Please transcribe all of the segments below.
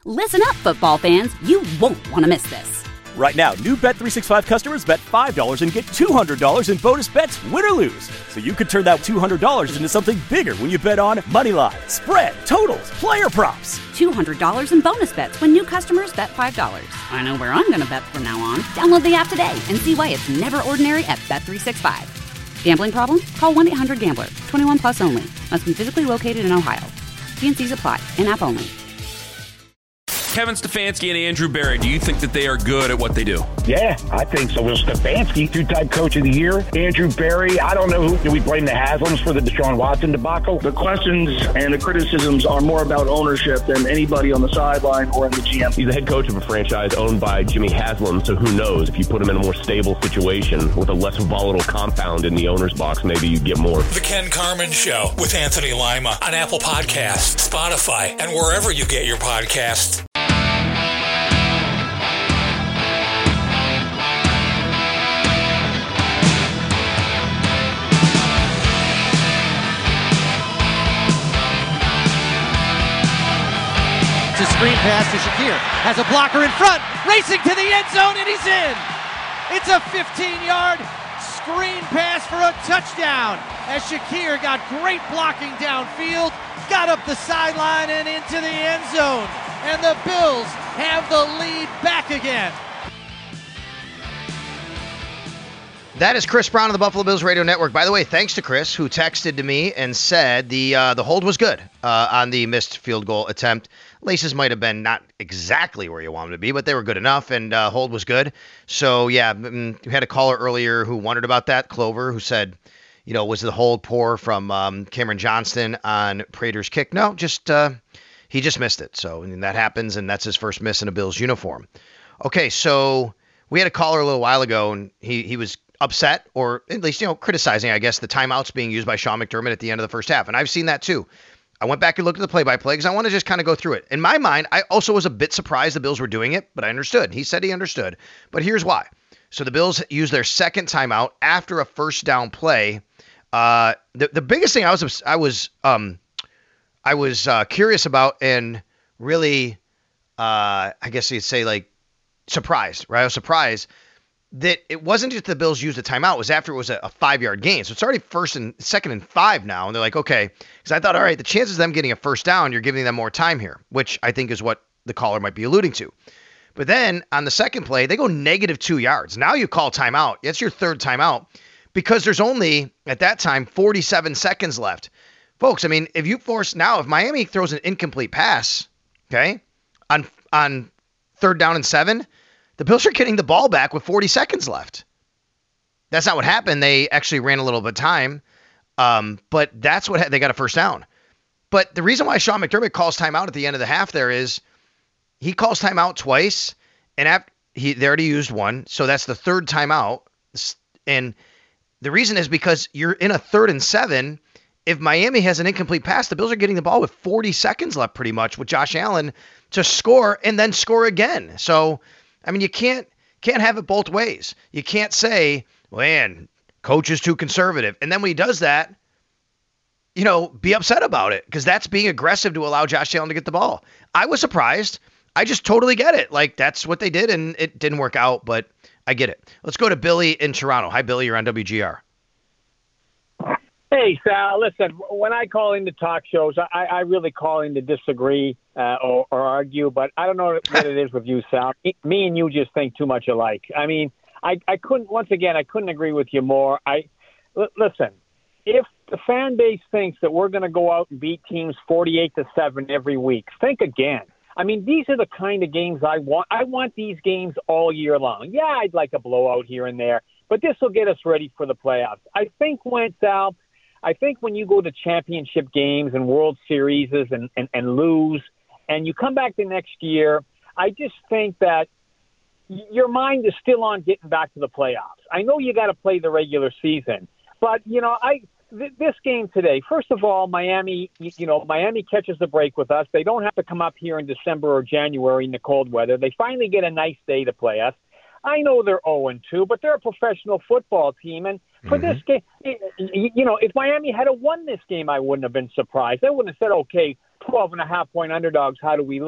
Listen up, football fans. You won't want to miss this. Right now, new Bet365 customers bet $5 and get $200 in bonus bets, win or lose. So you could turn that $200 into something bigger when you bet on money line, spread, totals, player props. $200 in bonus bets when new customers bet $5. I know where I'm going to bet from now on. Download the app today and see why it's never ordinary at Bet365. Gambling problem? Call 1-800-GAMBLER. 21 plus only. Must be physically located in Ohio. T&Cs apply. In-app only. Kevin Stefanski and Andrew Berry, do you think that they are good at what they do? Yeah, I think so. Well, Stefanski, two-time coach of the year. Andrew Berry, I don't know who. Do we blame the Haslams for the Deshaun Watson debacle? The questions and the criticisms are more about ownership than anybody on the sideline or in the GM. He's the head coach of a franchise owned by Jimmy Haslam, so who knows? If you put him in a more stable situation with a less volatile compound in the owner's box, maybe you get more. The Ken Carman Show with Anthony Lima on Apple Podcasts, Spotify, and wherever you get your podcasts. A screen pass to Shakir, has a blocker in front, racing to the end zone, and he's in. It's a 15-yard screen pass for a touchdown as Shakir got great blocking downfield, got up the sideline and into the end zone, and the Bills have the lead back again. That is Chris Brown of the Buffalo Bills Radio Network. By the way, thanks to Chris, who texted to me and said the hold was good on the missed field goal attempt. Laces might have been not exactly where you want them to be, but they were good enough, and hold was good. So, yeah, we had a caller earlier who wondered about that, Clover, who said, was the hold poor from Cameron Johnston on Prater's kick? No, just he just missed it. So that happens, and that's his first miss in a Bills uniform. Okay, so we had a caller a little while ago, and he was upset, or at least, criticizing, I guess, the timeouts being used by Sean McDermott at the end of the first half. And I've seen that too. I went back and looked at the play-by-play because I want to just kind of go through it. In my mind, I also was a bit surprised the Bills were doing it, but I understood. He said he understood. But here's why. So the Bills used their second timeout after a first down play. The biggest thing I was curious about and really, I guess you'd say, like, surprised, right? I was surprised that it wasn't just the Bills used a timeout. It was after it was a 5-yard gain. So it's already second and 5 now. And they're like, okay, because I thought, all right, the chances of them getting a first down, you're giving them more time here, which I think is what the caller might be alluding to. But then on the second play, they go -2 yards. Now you call timeout. That's your third timeout because there's only, at that time, 47 seconds left. Folks, I mean, if Miami throws an incomplete pass, okay, on 3rd down and 7, the Bills are getting the ball back with 40 seconds left. That's not what happened. They actually ran a little bit of time, but that's what they got a first down. But the reason why Sean McDermott calls timeout at the end of the half there is he calls timeout twice, and they already used one, so that's the third timeout. And the reason is because you're in a 3rd and 7. If Miami has an incomplete pass, the Bills are getting the ball with 40 seconds left pretty much with Josh Allen to score and then score again. So, I mean, you can't have it both ways. You can't say, man, coach is too conservative. And then when he does that, be upset about it because that's being aggressive to allow Josh Allen to get the ball. I was surprised. I just totally get it. Like, that's what they did, and it didn't work out, but I get it. Let's go to Billy in Toronto. Hi, Billy. You're on WGR. Hey, Sal, listen, when I call into talk shows, I really call in to disagree or argue, but I don't know what it is with you, Sal. Me and you just think too much alike. I mean, I couldn't agree with you more. Listen, if the fan base thinks that we're going to go out and beat teams 48-7 every week, think again. I mean, these are the kind of games I want. I want these games all year long. Yeah, I'd like a blowout here and there, but this will get us ready for the playoffs. I think when you go to championship games and World Series and lose, and you come back the next year, I just think that your mind is still on getting back to the playoffs. I know you got to play the regular season, but, this game today, first of all, Miami catches the break with us. They don't have to come up here in December or January in the cold weather. They finally get a nice day to play us. I know they're 0-2, but they're a professional football team. And for this game, if Miami had won this game, I wouldn't have been surprised. I wouldn't have said, okay, 12.5-point underdogs, how do we lose?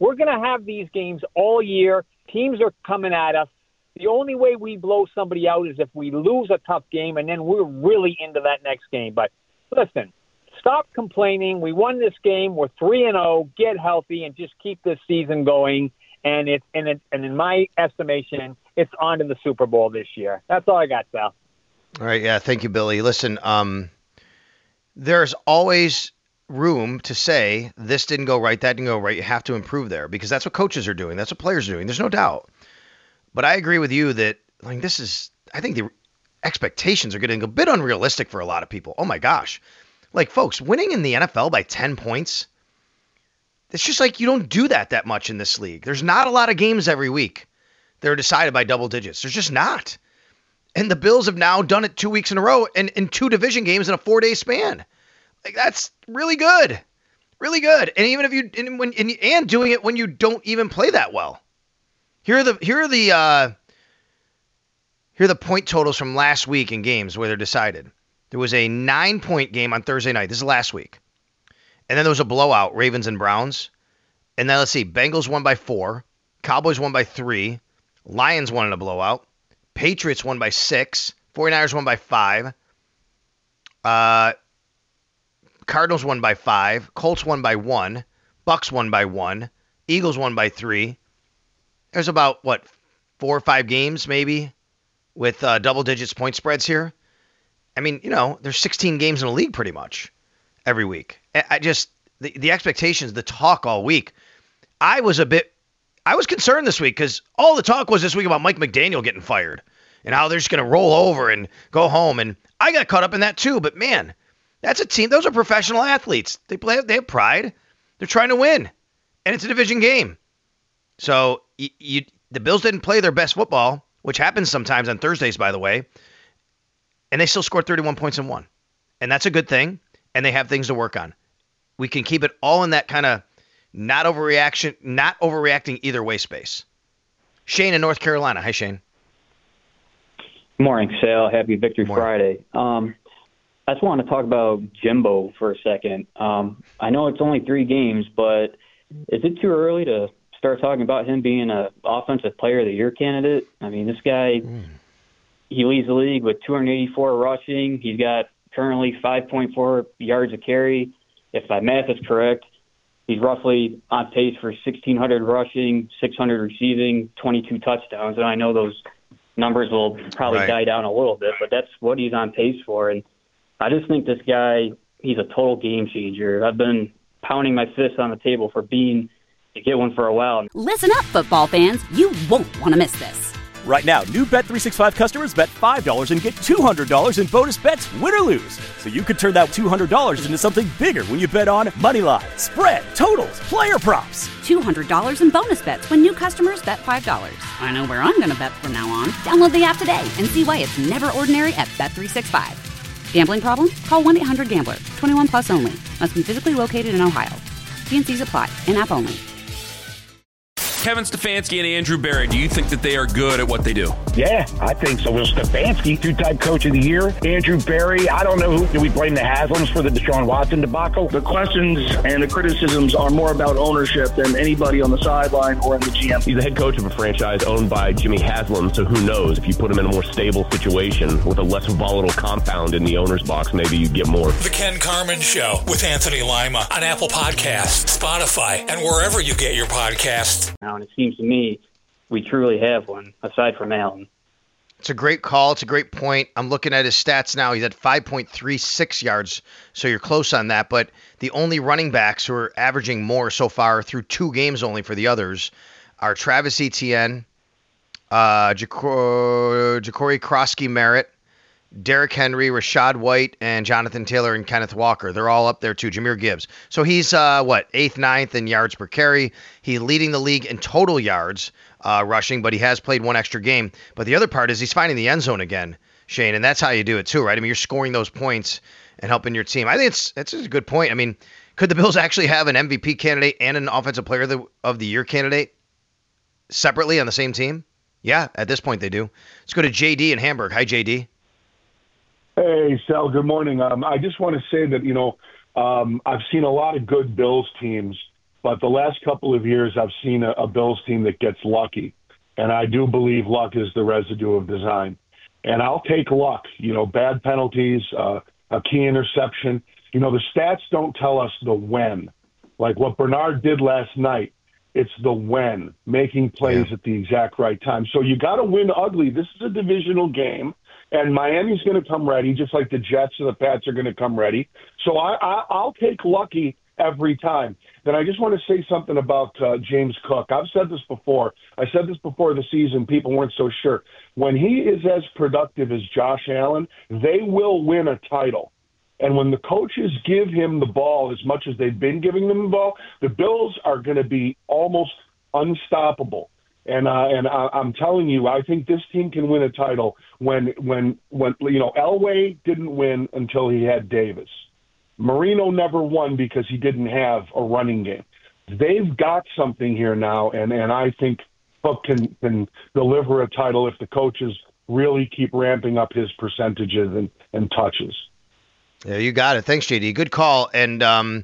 We're going to have these games all year. Teams are coming at us. The only way we blow somebody out is if we lose a tough game, and then we're really into that next game. But listen, stop complaining. We won this game. We're 3-0. Get healthy and just keep this season going. And in my estimation, it's on to the Super Bowl this year. That's all I got, Sal. All right, yeah, thank you, Billy. Listen, there's always room to say this didn't go right, that didn't go right. You have to improve there because that's what coaches are doing. That's what players are doing. There's no doubt. But I agree with you that I think the expectations are getting a bit unrealistic for a lot of people. Oh my gosh. Like, folks, winning in the NFL by 10 points, it's just like you don't do that much in this league. There's not a lot of games every week that are decided by double digits. There's just not. And the Bills have now done it 2 weeks in a row and in 2 division games in a 4-day span. Like, that's really good. Really good. And even if you and doing it when you don't even play that well. Here are the point totals from last week in games where they're decided. There was a 9-point game on Thursday night. This is last week. And then there was a blowout, Ravens and Browns. And then let's see, Bengals won by 4. Cowboys won by 3. Lions won in a blowout. Patriots won by 6. 49ers won by 5. Cardinals won by 5. Colts won by 1. Bucks won by 1. Eagles won by 3. There's about, 4 or 5 games maybe with double digits point spreads here. I mean, there's 16 games in the league pretty much every week. The expectations, the talk all week. I was concerned this week because all the talk was this week about Mike McDaniel getting fired and how they're just going to roll over and go home. And I got caught up in that too. But man, that's a team. Those are professional athletes. They have pride. They're trying to win. And it's a division game. So the Bills didn't play their best football, which happens sometimes on Thursdays, by the way. And they still scored 31 points and won. And that's a good thing. And they have things to work on. We can keep it all in that kind of not overreacting either way space. Shane in North Carolina. Hi, Shane. Good morning, Sal. Happy Victory Friday. I just want to talk about Jimbo for a second. I know it's only 3 games, but is it too early to start talking about him being an offensive player of the year candidate? I mean, this guy, he leads the league with 284 rushing. He's got currently 5.4 yards a carry. If my math is correct, he's roughly on pace for 1,600 rushing, 600 receiving, 22 touchdowns. And I know those numbers will probably die down a little bit, but that's what he's on pace for. And I just think this guy, he's a total game changer. I've been pounding my fist on the table for Bean to get one for a while. Listen up, football fans. You won't want to miss this. Right now, new Bet365 customers bet $5 and get $200 in bonus bets, win or lose. So you could turn that $200 into something bigger when you bet on moneyline, spread, totals, player props. $200 in bonus bets when new customers bet $5. I know where I'm going to bet from now on. Download the app today and see why it's never ordinary at Bet365. Gambling problem? Call 1-800-GAMBLER. 21 plus only. Must be physically located in Ohio. T&Cs apply. In-app only. Kevin Stefanski and Andrew Berry, do you think that they are good at what they do? Yeah, I think so. Will Stefanski, 2-time coach of the year. Andrew Berry, I don't know do we blame the Haslams for the Deshaun Watson debacle? The questions and the criticisms are more about ownership than anybody on the sideline or in the GM. He's the head coach of a franchise owned by Jimmy Haslam, so who knows? If you put him in a more stable situation with a less volatile compound in the owner's box, maybe you get more. The Ken Carman Show with Anthony Lima on Apple Podcasts, Spotify, and wherever you get your podcasts. And it seems to me we truly have one, aside from Allen. It's a great call. It's a great point. I'm looking at his stats now. He's at 5.36 yards, so you're close on that. But the only running backs who are averaging more so far through 2 games only for the others are Travis Etienne, Ja'Cory Krosky-Merritt, Derrick Henry, Rashad White, and Jonathan Taylor and Kenneth Walker. They're all up there too. Jahmyr Gibbs. So he's 8th, 9th in yards per carry. He's leading the league in total yards rushing, but he has played 1 extra game. But the other part is he's finding the end zone again, Shane, and that's how you do it too, right? I mean, you're scoring those points and helping your team. I think it's a good point. I mean, could the Bills actually have an MVP candidate and an offensive player of the year candidate separately on the same team? Yeah, at this point they do. Let's go to JD in Hamburg. Hi, JD. Hey, Sal, good morning. I just want to say that, I've seen a lot of good Bills teams But the last couple of years, I've seen a Bills team that gets lucky. And I do believe luck is the residue of design. And I'll take luck, bad penalties, a key interception. The stats don't tell us the when. Like what Bernard did last night, it's the when, making plays at the exact right time. So you got to win ugly. This is a divisional game, and Miami's going to come ready, just like the Jets and the Pats are going to come ready. So I'll take lucky every time. Then I just want to say something about James Cook. I've said this before. I said this before the season. People weren't so sure. When he is as productive as Josh Allen, they will win a title. And when the coaches give him the ball as much as they've been giving them the ball, the Bills are going to be almost unstoppable. And I'm telling you, I think this team can win a title when Elway didn't win until he had Davis. Marino never won because he didn't have a running game. They've got something here now, and I think Cook can deliver a title if the coaches really keep ramping up his percentages and touches. Yeah, you got it. Thanks, JD. Good call. And,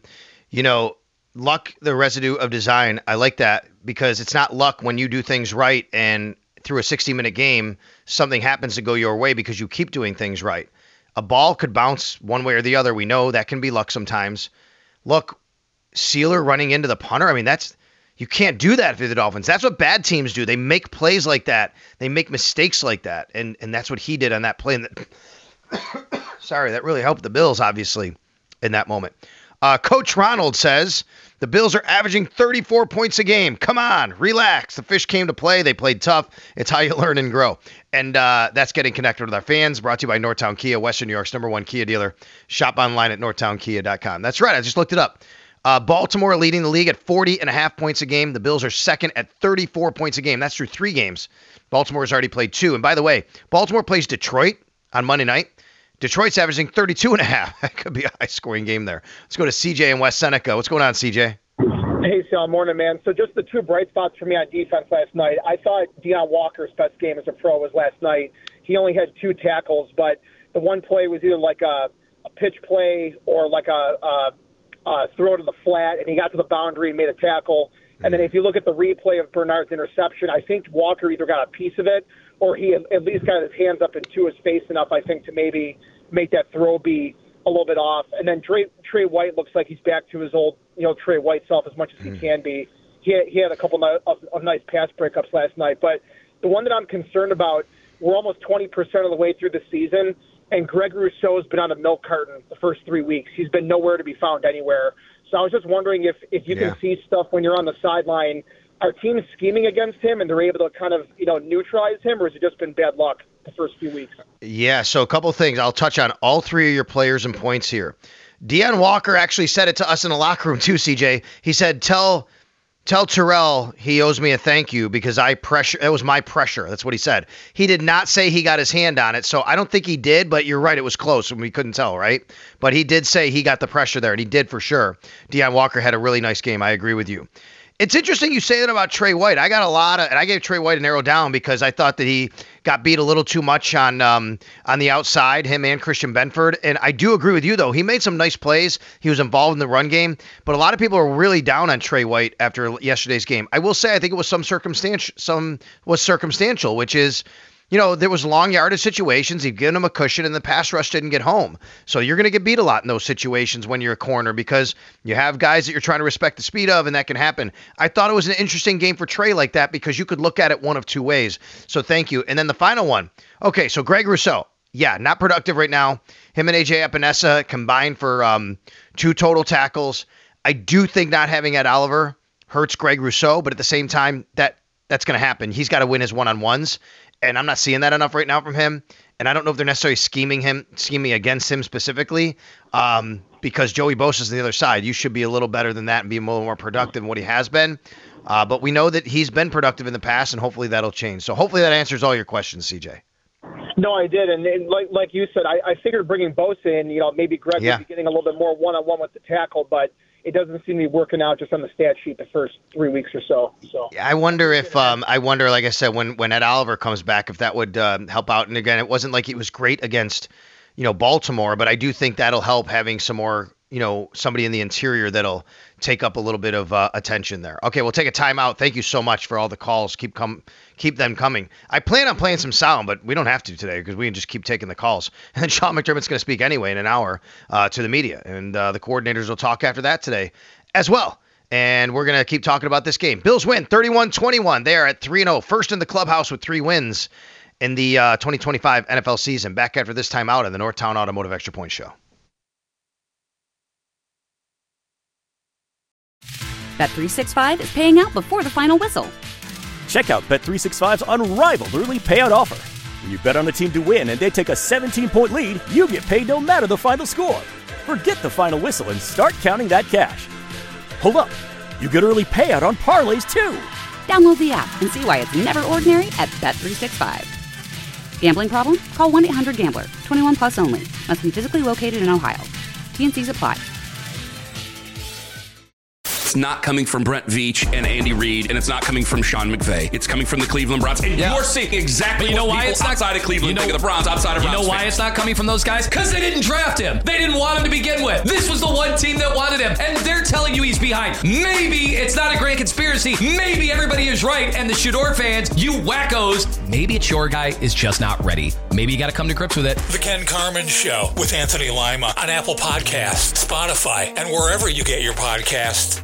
luck, the residue of design. I like that because it's not luck when you do things right and through a 60-minute game, something happens to go your way because you keep doing things right. A ball could bounce one way or the other. We know that can be luck sometimes. Look, Sealer running into the punter. I mean, you can't do that for the Dolphins. That's what bad teams do. They make plays like that. They make mistakes like that. And that's what he did on that play. And sorry, that really helped the Bills, obviously, in that moment. Coach Ronald says, the Bills are averaging 34 points a game. Come on, relax. The fish came to play. They played tough. It's how you learn and grow. And that's getting connected with our fans. Brought to you by Northtown Kia, Western New York's #1 Kia dealer. Shop online at northtownkia.com. That's right. I just looked it up. Baltimore leading the league at 40.5 points a game. The Bills are second at 34 points a game. That's through 3 games. Baltimore's already played 2. And by the way, Baltimore plays Detroit on Monday night. Detroit's averaging 32.5. That could be a high-scoring game there. Let's go to CJ in West Seneca. What's going on, CJ? Hey, Sal. Morning, man. So just the 2 bright spots for me on defense last night. I thought Deion Walker's best game as a pro was last night. He only had 2 tackles, but the one play was either like a pitch play or like a throw to the flat, and he got to the boundary and made a tackle. And then if you look at the replay of Bernard's interception, I think Walker either got a piece of it or he at least got his hands up into his face enough, I think, to maybe make that throw be a little bit off. And then Trey White looks like he's back to his old, Trey White self as much as he can be. He had a couple of nice pass breakups last night. But the one that I'm concerned about, we're almost 20% of the way through the season, and Greg Rousseau has been on a milk carton the first 3 weeks. He's been nowhere to be found anywhere. So I was just wondering if you can see stuff when you're on the sideline. Are teams scheming against him and they're able to kind of, neutralize him, or has it just been bad luck the first few weeks? Yeah, so a couple of things. I'll touch on all 3 of your players and points here. Deion Walker actually said it to us in the locker room too, CJ. He said, tell Terrell he owes me a thank you because it was my pressure. That's what he said. He did not say he got his hand on it, so I don't think he did, but you're right, it was close and we couldn't tell, right? But he did say he got the pressure there, and he did for sure. Deion Walker had a really nice game. I agree with you. It's interesting you say that about Trey White. I gave Trey White an arrow down because I thought that he got beat a little too much on the outside, him and Christian Benford. And I do agree with you, though. He made some nice plays. He was involved in the run game. But a lot of people are really down on Trey White after yesterday's game. I will say I think it was circumstantial, which is, there was long yardage situations. He'd given him a cushion, and the pass rush didn't get home. So you're going to get beat a lot in those situations when you're a corner because you have guys that you're trying to respect the speed of, and that can happen. I thought it was an interesting game for Trey like that because you could look at it one of 2 ways. So thank you. And then the final one. Okay, so Greg Rousseau. Yeah, not productive right now. Him and A.J. Epinesa combined for 2 total tackles. I do think not having Ed Oliver hurts Greg Rousseau, but at the same time, that's going to happen. He's got to win his one-on-ones. And I'm not seeing that enough right now from him. And I don't know if they're necessarily scheming against him specifically because Joey Bosa's on the other side. You should be a little better than that and be a little more productive than what he has been. But we know that he's been productive in the past, and hopefully that'll change. So hopefully that answers all your questions, CJ. No, I did. And like you said, I figured bringing Bosa in, maybe Greg would be getting a little bit more one-on-one with the tackle, but it doesn't seem to be working out just on the stat sheet the first 3 weeks or so. I wonder if like I said, when Ed Oliver comes back, if that would help out. And again, it wasn't like he was great against, Baltimore, but I do think that'll help having some more somebody in the interior that'll take up a little bit of attention there. Okay, we'll take a timeout. Thank you so much for all the calls. Keep them coming. I plan on playing some sound, but we don't have to today because we can just keep taking the calls. And then Sean McDermott's going to speak anyway in an hour to the media, and the coordinators will talk after that today as well. And we're going to keep talking about this game. Bills win 31-21. They are at 3-0, first in the clubhouse with 3 wins in the 2025 NFL season. Back after this timeout in the Northtown Automotive Extra Point Show. Bet365 is paying out before the final whistle. Check out Bet365's unrivaled early payout offer. When you bet on a team to win and they take a 17-point lead, you get paid no matter the final score. Forget the final whistle and start counting that cash. Hold up. You get early payout on parlays, too. Download the app and see why it's never ordinary at Bet365. Gambling problem? Call 1-800-GAMBLER. 21 plus only. Must be physically located in Ohio. T&Cs apply. It's not coming from Brent Veach and Andy Reid, and it's not coming from Sean McVay. It's coming from the Cleveland Browns. And you're seeing exactly what people outside of Cleveland think of the Browns, outside of Browns. You know why it's not coming from those guys? Because they didn't draft him. They didn't want him to begin with. This was the one team that wanted him, and they're telling you he's behind. Maybe it's not a grand conspiracy. Maybe everybody is right, and the Shador fans, you wackos, maybe it's your guy is just not ready. Maybe you got to come to grips with it. The Ken Carman Show with Anthony Lima on Apple Podcasts, Spotify, and wherever you get your podcasts.